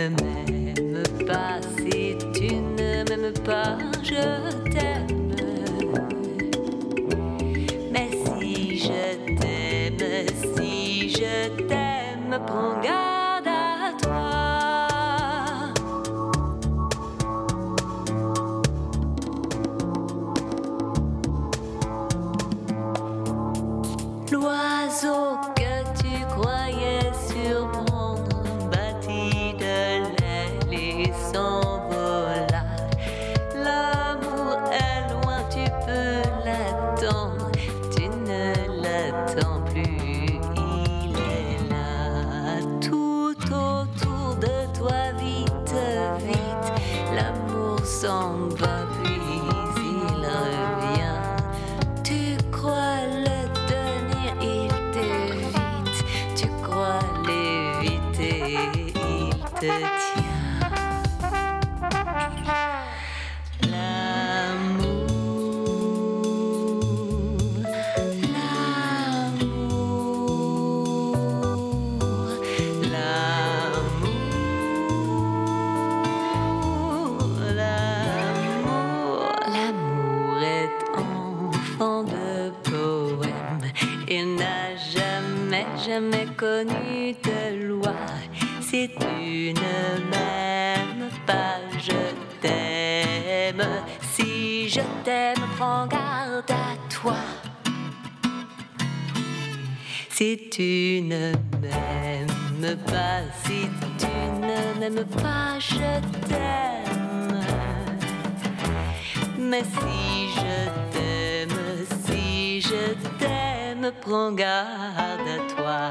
ne m'aimes pas, si tu ne m'aimes pas, je t'aime. Mais si je t'aime, prends garde à toi. L'oiseau que tu croyais surprendre battit de l'aile et s'envola. L'amour est loin, tu peux l'attendre, tu ne l'attends plus, il est là. Tout autour de toi, vite, vite, l'amour s'en va puis il revient. Tu crois le tenir, il t'évite, tu crois l'éviter, il te tient. L'amour est enfant de poème. Il n'a jamais connu de loi. Si tu ne m'aimes pas, je t'aime. Si je t'aime, prends garde à toi. Si tu ne m'aimes pas, si tu ne m'aimes pas, je t'aime. Mais si je t'aime, prends garde à toi.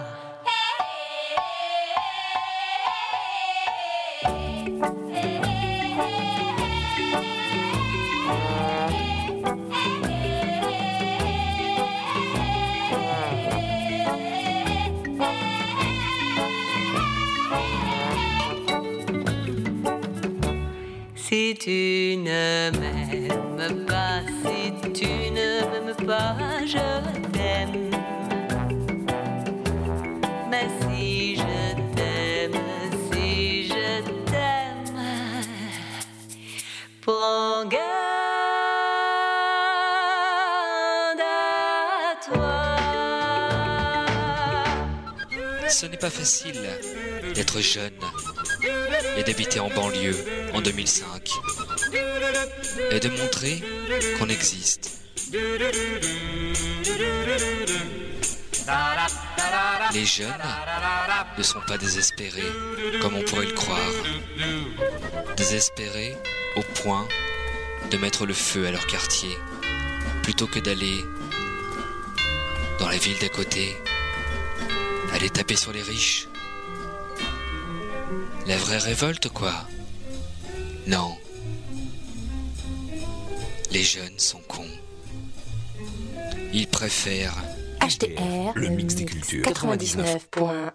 Si tu ne m'aimes pas, si tu ne m'aimes pas, je t'aime. Mais si je t'aime, prends garde à toi. Ce n'est pas facile d'être jeune et d'habiter en banlieue en 2005 et de montrer qu'on existe. Les jeunes ne sont pas désespérés comme on pourrait le croire. Désespérés au point de mettre le feu à leur quartier plutôt que d'aller dans la ville d'à côté, aller taper sur les riches. La vraie révolte, quoi. Non. Les jeunes sont cons. Ils préfèrent HTR, le mix des cultures 99.1.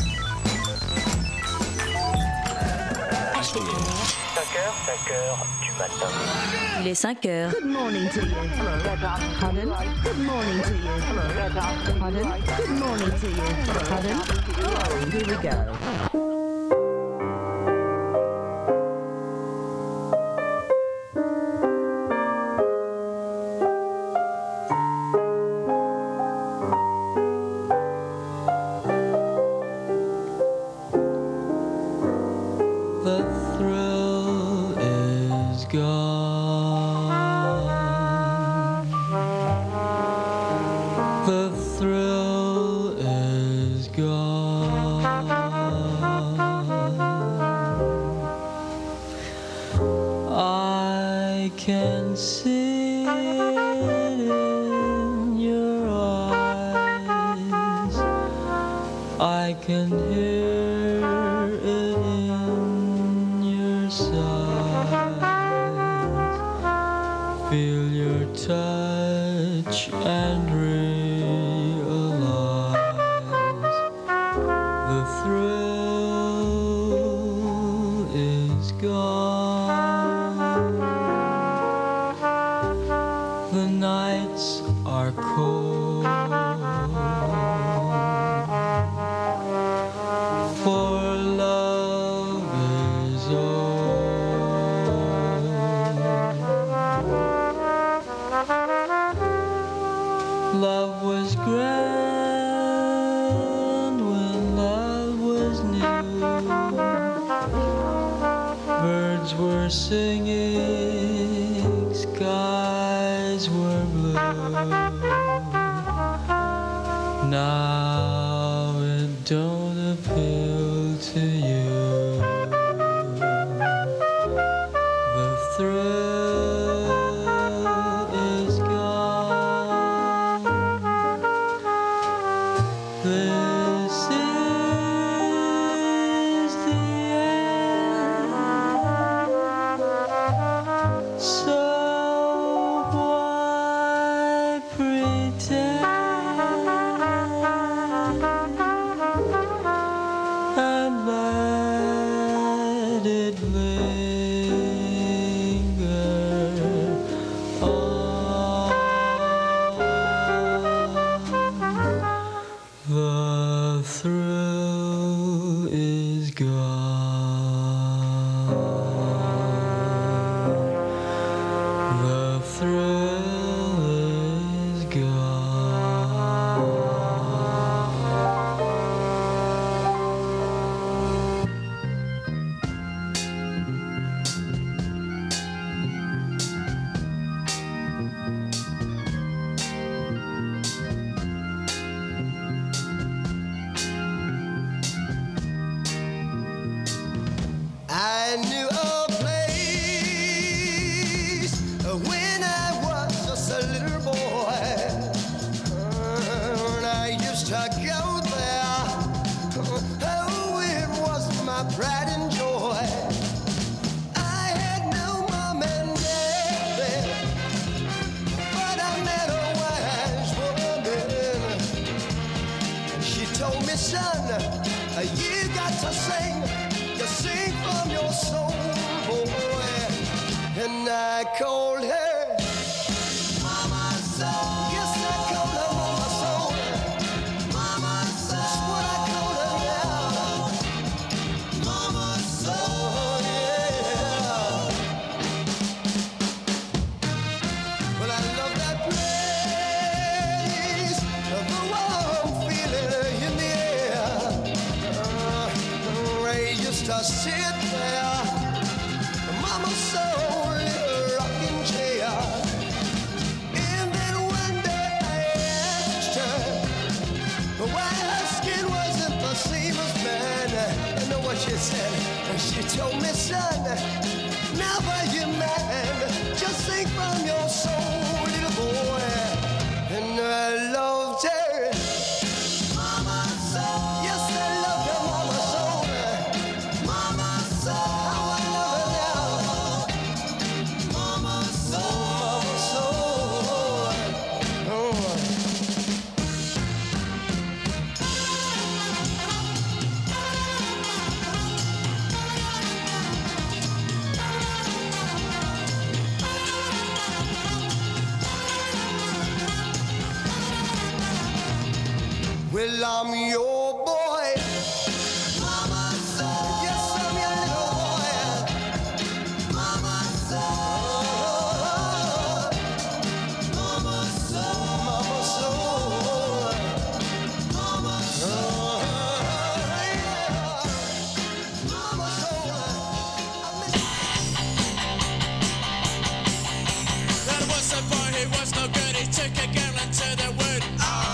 Cœur, Il est 5 heures. Good morning to you. Pardon? Good morning to you. Pardon? Good morning to you. Pardon? Oh, here we go. Well, I'm your boy. Mama soul. Yes, I'm your little boy. Mama soul. Mama soul. Mama soul. Mama soul. Mama soul. There was a boy who was no good. He took a girl into the wood.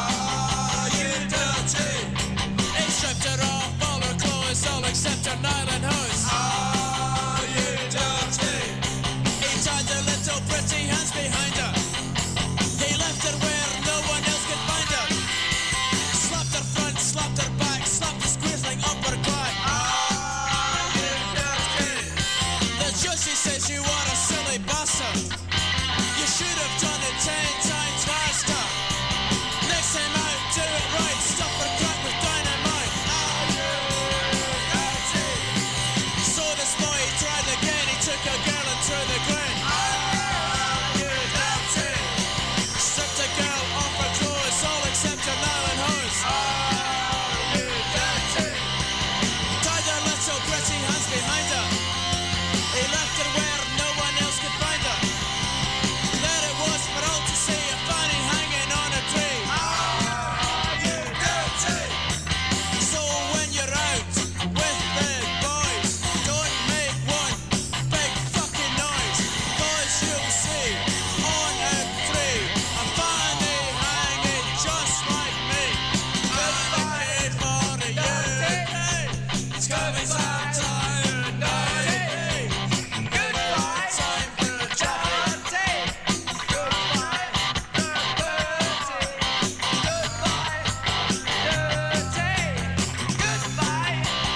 He stripped her off all her clothes, all except her nylon hose. Oh, you dirty! He tied her little pretty hands behind her. He left her where no one else could find her. Slapped her front, slapped her back, slapped the squeezing uppercut. Oh, you dirty! The judge says you are a silly bastard. You should have done it 10 times faster. Next time out, do it right. Stop her crack with dynamite. Oh, you dirty! So this boy he tried again. He took a girl and threw the grin. Oh, you dirty! Stripped a girl off her clothes, all except her nylon hose. Oh, you dirty! Tied her little pretty hands behind her. He left her where no one else could find her. There it was for all to see, a fanny hanging on a tree. Oh, you dirty! So when you're out with the boys, don't make one big fucking noise, 'cause you'll see on a tree a fanny hanging just like me. Goodbye for you. It's coming sometime night. Goodbye time for a chat. Goodbye, dirty. Goodbye, dirty. Goodbye,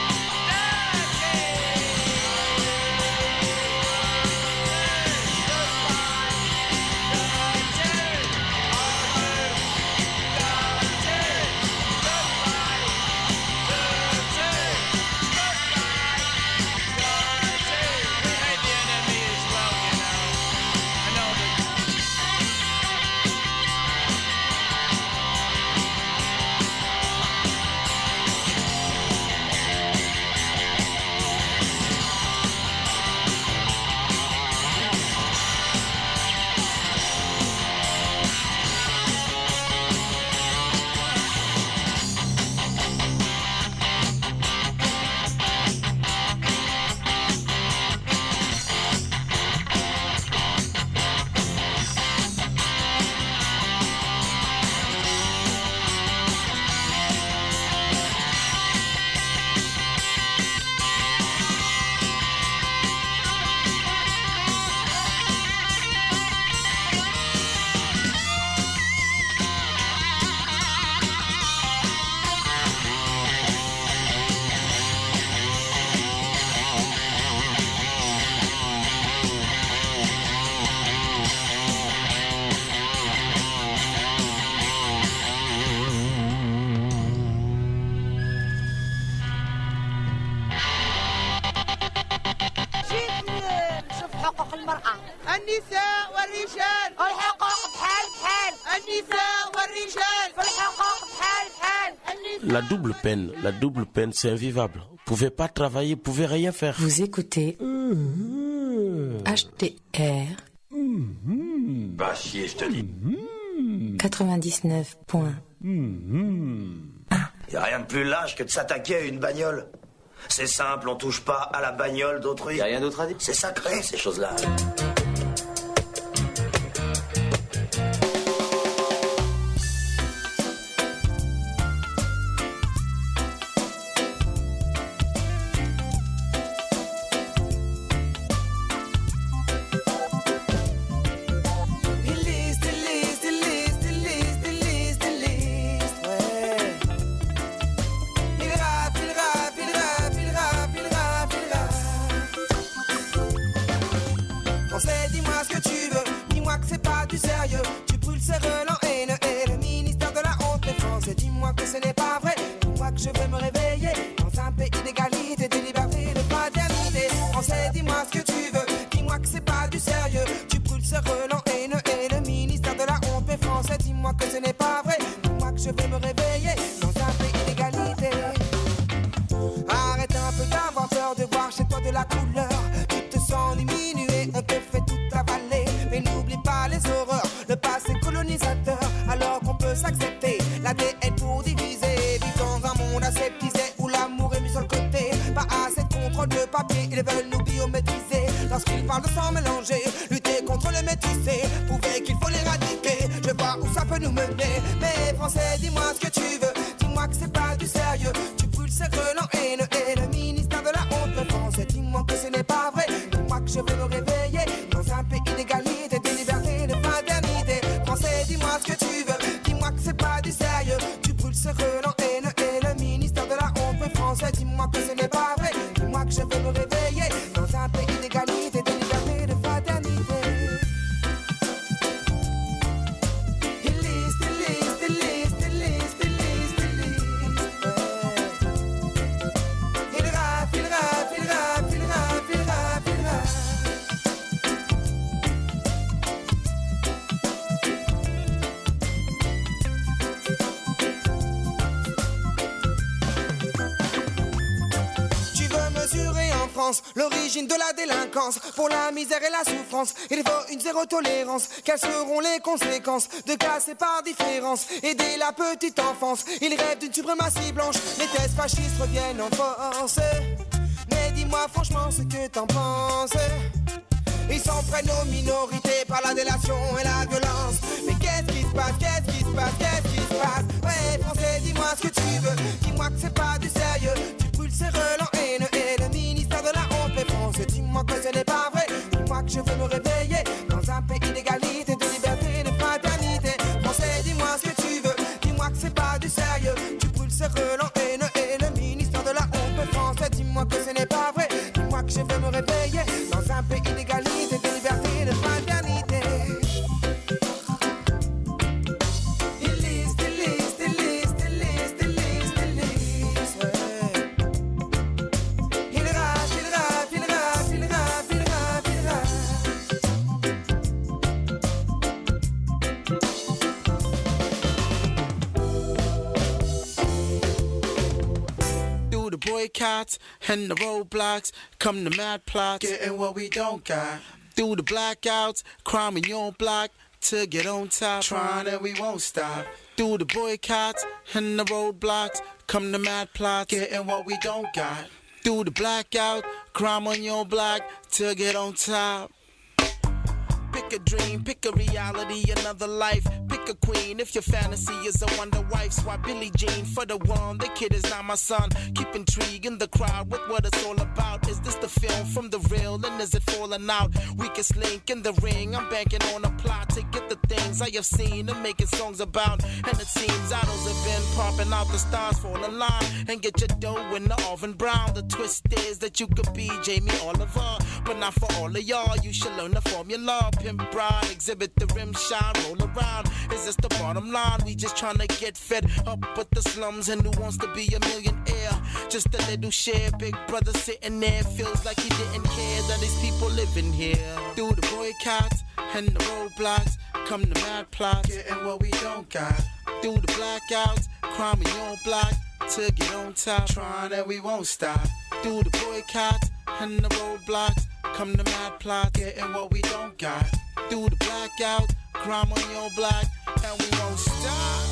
We hate the enemy as well, you know. I know that. شوف حقوق المرأة النساء والرجال الحقوق بحال بحال النساء والرجال في الحقوق بحال بحال La double peine, c'est invivable. Pouvez pas travailler, pouvez rien faire. Vous écoutez HTR Bah chier, je te dis. 99. Y a rien de plus lâche que de s'attaquer à une bagnole. C'est simple, on touche pas à la bagnole d'autrui. Y a rien d'autre à dire. C'est sacré, ces choses-là. Ce n'est pas vrai, dis-moi que je veux me réveiller dans un pays d'égalité, de liberté, de fraternité. Français, dis-moi ce que tu veux, dis-moi que c'est pas du sérieux. Tu brûles ce relent haineux et le ministère de la honte. Mais français, dis-moi que ce n'est pas vrai, dis-moi que je veux me réveiller dans colonisateur, alors qu'on peut s'accepter l'ADN pour diviser. Vivre dans un monde aseptisé où l'amour est mis sur le côté. Pas assez de contrôle de papier, ils veulent nous biométriser. Lorsqu'ils parlent de sang mélangé, lutter contre le métissé, prouver qu'il faut l'éradiquer. Je vois où ça peut nous mener. Mais français, dis-moi ce que tu veux, dis-moi que c'est pas du sérieux. Tu brûles ces relents haineux et le ministère de la honte me français. Dis-moi que ce n'est pas vrai, dis-moi que je veux me réveiller dans un pays d'égalité, de liberté, de fraternité. Français, dis-moi ce que tu veux, dis-moi que c'est pas du sérieux. Tu brûles ce relents haineux et le ministère de la honte me français. Dis-moi que ce n'est pas vrai, dis-moi que je veux me réveiller dans un pays d'égalité, de liberté, de fraternité. L'origine de la délinquance, pour la misère et la souffrance, il faut une zéro tolérance. Quelles seront les conséquences de classer par différence? Aider la petite enfance, ils rêvent d'une suprématie blanche. Les thèses fascistes reviennent en force. Mais dis-moi franchement ce que t'en penses. Ils s'en prennent aux minorités par la délation et la violence. Mais qu'est-ce qui se passe, qu'est-ce qui se passe, qu'est-ce qui se passe? Ouais, français, dis-moi ce que tu veux, dis-moi que c'est pas du sérieux. Tu brûles ces relents haineux et le ministère de la honte les français. Dis-moi que ce n'est pas vrai, dis-moi que je veux me réveiller dans un pays d'égalité, de liberté, de fraternité. Français, dis-moi ce que tu veux, dis-moi que c'est pas du sérieux. Tu brûles ces relents haineux et le ministère de la honte les français. Dis-moi que ce n'est pas vrai, dis-moi que je veux me réveiller dans un pays d'égalité, de liberté, de fraternité. Boycotts and the roadblocks, come the mad plots, getting what we don't got. Through the blackouts, crime in your block to get on top, trying and we won't stop. Through the boycotts and the roadblocks, come the mad plots, getting what we don't got. Through the blackout, crime on your block to get on top. Pick a dream, pick a reality, another life. Pick a queen if your fantasy is a wonder wife. Swap Billie Jean for the one. The kid is not my son. Keep intriguing the crowd with what it's all about. Is this the film from the real and is it falling out? Weakest link in the ring. I'm banking on a plot to get the things I have seen and making songs about. And it seems idols have been popping out, the stars fall in line and get your dough in the oven brown. The twist is that you could be Jamie Oliver, but not for all of y'all. You should learn the formula. Pimp broad, exhibit the rim shine, roll around. Is this the bottom line? We just tryna get fed up with the slums, and who wants to be a millionaire? Just a little share, big brother sitting there, feels like he didn't care that these people living here. Through the boycotts and the roadblocks, come the mad plots, getting what we don't got. Through the blackouts, crime in your block to get on top, trying and we won't stop. Through the boycotts and the roadblocks, come the mad plots, getting what we don't got. Through the blackout, crime on your block, and we won't stop.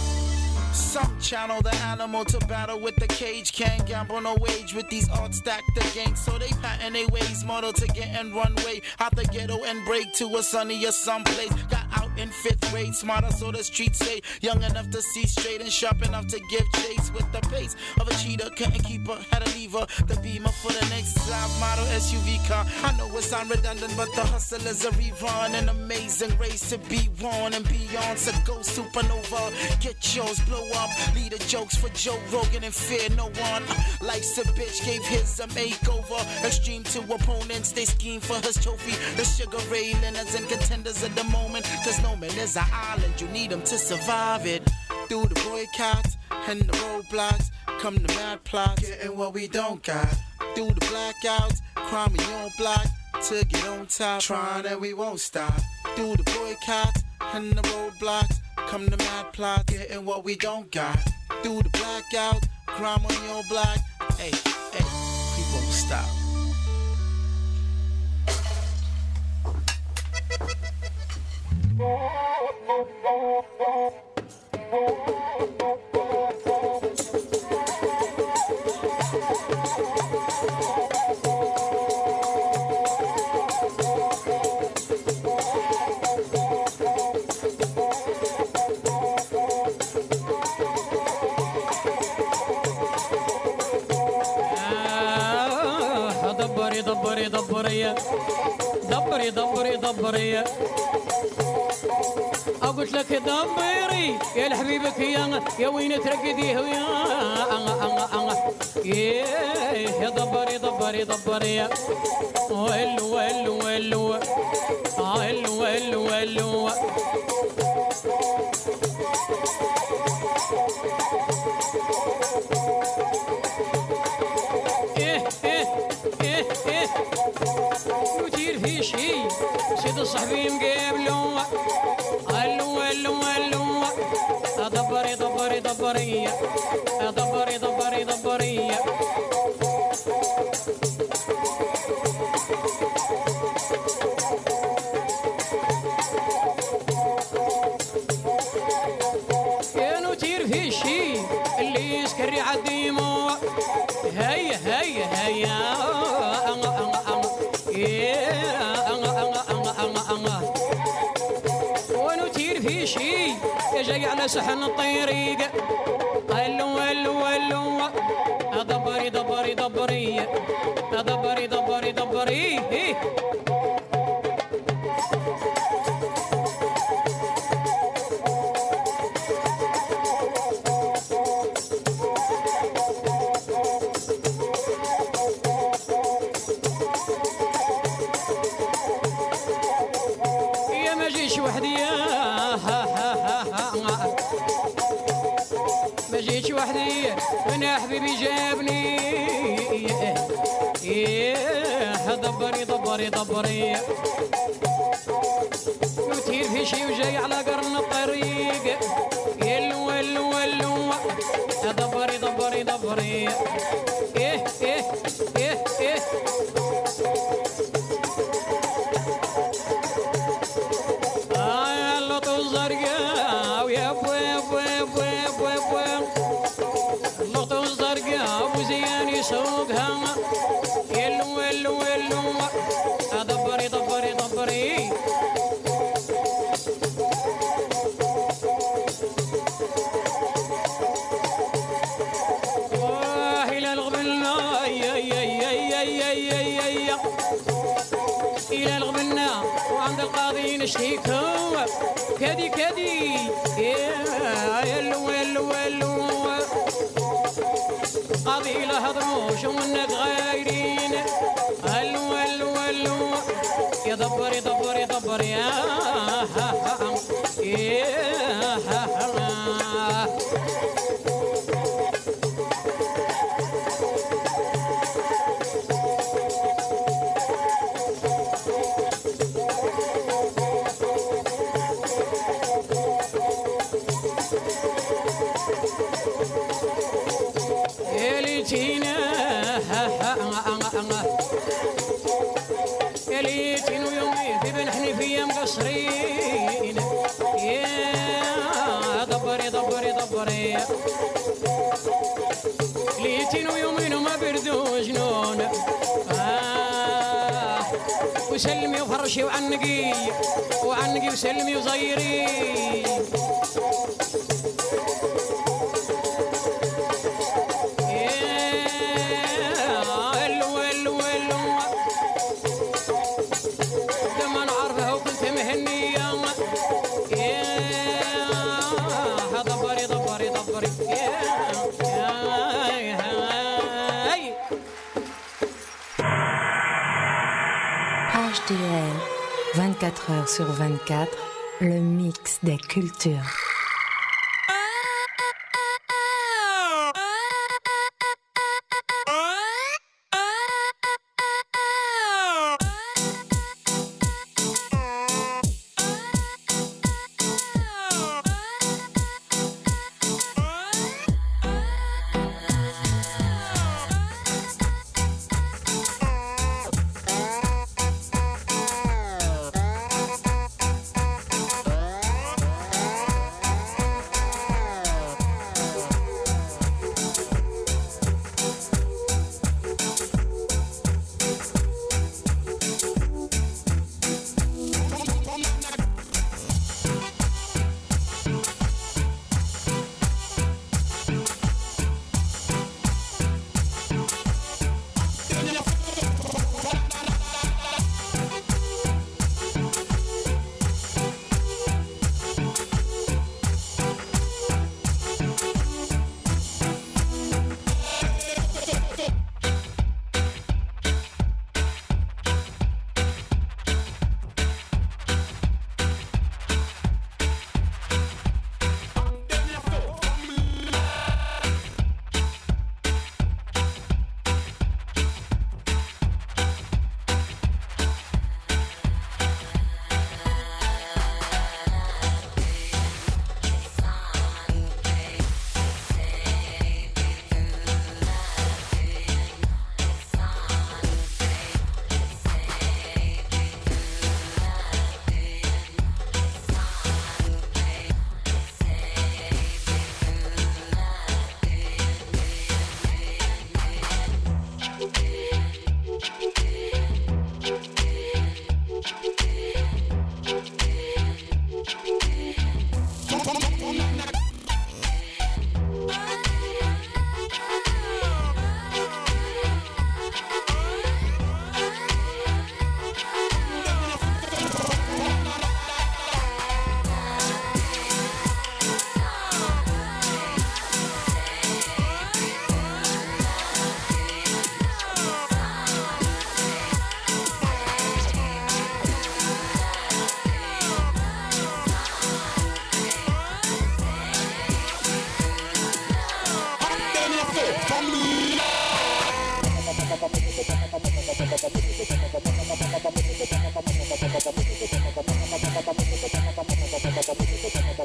Some channel the animal to battle with the cage. Can't gamble no wage with these odds stacked against. So they patent their ways, model to get and runway out the ghetto and break to a sunnier someplace. Got out in 5th grade, smarter so the streets say. Young enough to see straight and sharp enough to give chase with the pace of a cheetah. Couldn't keep her, had to leave her. The beamer for the next top model SUV car. I know it sound redundant, but the hustle is a rerun. An amazing race to be won and beyond. So go supernova, get yours, blow up. Leader jokes for Joe Rogan and fear no one. Life's a bitch, gave his a makeover. Extreme to opponents, they scheme for his trophy. The Sugar Ray Leonards and contenders at the moment. Cause no man is an island, you need them to survive it. Through the boycotts and the roadblocks, come the mad plots, getting what we don't got. Through the blackouts, crime in your block to get on top, trying and we won't stop. Through the boycotts and the roadblocks, come the mad plot, getting what we don't got. Through the blackout, crime on your block. Hey, hey, we won't stop. دبري دبري دبري دبري دبري دبري قلت لك دبري يا لحبيبك يا وين ترقديه يا دبري دبري دبري ولو ولو ولو ولو ولو ولو يطير في شي سيد صاحبي مقابلو ولو ولو ولو دبري دبري دبري دبري دبري دبري كانوا تير في شي اللي يسكر يعديمو هيا هيا هيا ونطير في شي جاي على سحن الطريق ولو ولو ولو دبري دبري دبري دبري دبري دبري يا ما جيش وحدي ما جيتش وحدي انا حبيبي جابني دبري دبري دبري وتير في شي وجاي على قرن الطريق يلو ولو ولو دبري دبري دبري ايه ايه ايه ايه اللطو الزرقاء ويا بوي بوي بوي بوي بوي اللطو الزرقاء وزيان يسوقها يلو ولو ولو دبري دبري دبري إلى الغبلنا إلى الغبلنا وعند القاضي نشتيكو كدي كدي يلو يلو يلو قاضي لا هضموش ومنك غايرين هلو هلو هلو يا دبري دبري دبري يا ليتين ويومي في بن حنيفية مقصرين يا دبري دبري دبري ليتين ويومين وما بردوا جنون وسلمي وفرشي وعنقي وعنقي وسلمي وزيري HDR, 24 heures sur 24, le mix des cultures.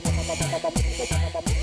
Bye.